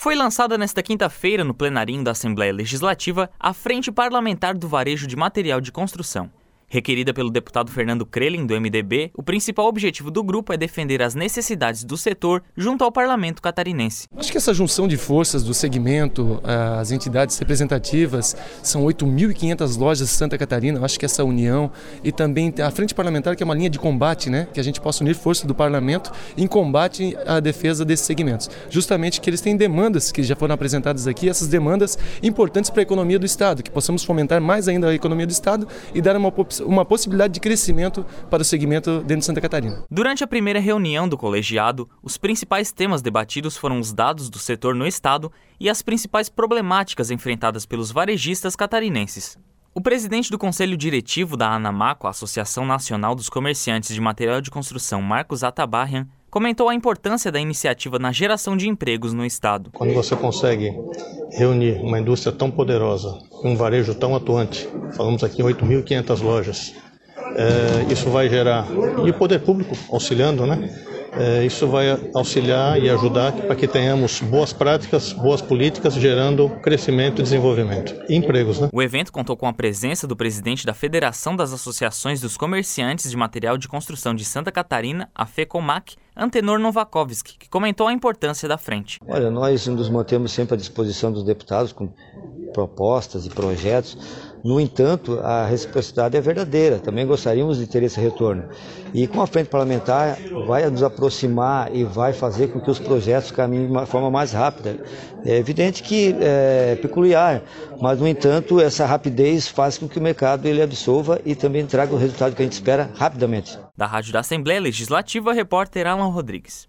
Foi lançada nesta quinta-feira, no plenarinho da Assembleia Legislativa, a Frente Parlamentar do Varejo de Material de Construção. Requerida pelo deputado Fernando Krelin, do MDB, o principal objetivo do grupo é defender as necessidades do setor junto ao parlamento catarinense. Acho que essa junção de forças do segmento, as entidades representativas, são 8.500 lojas de Santa Catarina, acho que essa união e também a Frente Parlamentar, que é uma linha de combate, que a gente possa unir forças do parlamento em combate à defesa desses segmentos. Justamente que eles têm demandas que já foram apresentadas aqui, essas demandas importantes para a economia do Estado, que possamos fomentar mais ainda a economia do Estado e dar uma possibilidade de crescimento para o segmento dentro de Santa Catarina. Durante a primeira reunião do colegiado, os principais temas debatidos foram os dados do setor no estado e as principais problemáticas enfrentadas pelos varejistas catarinenses. O presidente do Conselho Diretivo da ANAMACO, a Associação Nacional dos Comerciantes de Material de Construção, Marcos Atabarrian, comentou a importância da iniciativa na geração de empregos no estado. Quando você consegue reunir uma indústria tão poderosa, um varejo tão atuante, falamos aqui em 8.500 lojas, isso vai gerar, e o poder público auxiliando, isso vai auxiliar e ajudar para que tenhamos boas práticas, boas políticas, gerando crescimento e desenvolvimento e empregos. O evento contou com a presença do presidente da Federação das Associações dos Comerciantes de Material de Construção de Santa Catarina, a FECOMAC, Antenor Novakovski, que comentou a importância da frente. Olha, nós nos mantemos sempre à disposição dos deputados com propostas e projetos. No entanto, a reciprocidade é verdadeira. Também gostaríamos de ter esse retorno. E com a frente parlamentar vai nos aproximar e vai fazer com que os projetos caminhem de uma forma mais rápida. É evidente que é peculiar, mas, no entanto, essa rapidez faz com que o mercado ele absorva e também traga o resultado que a gente espera rapidamente. Da Rádio da Assembleia Legislativa, repórter Alan Rodrigues.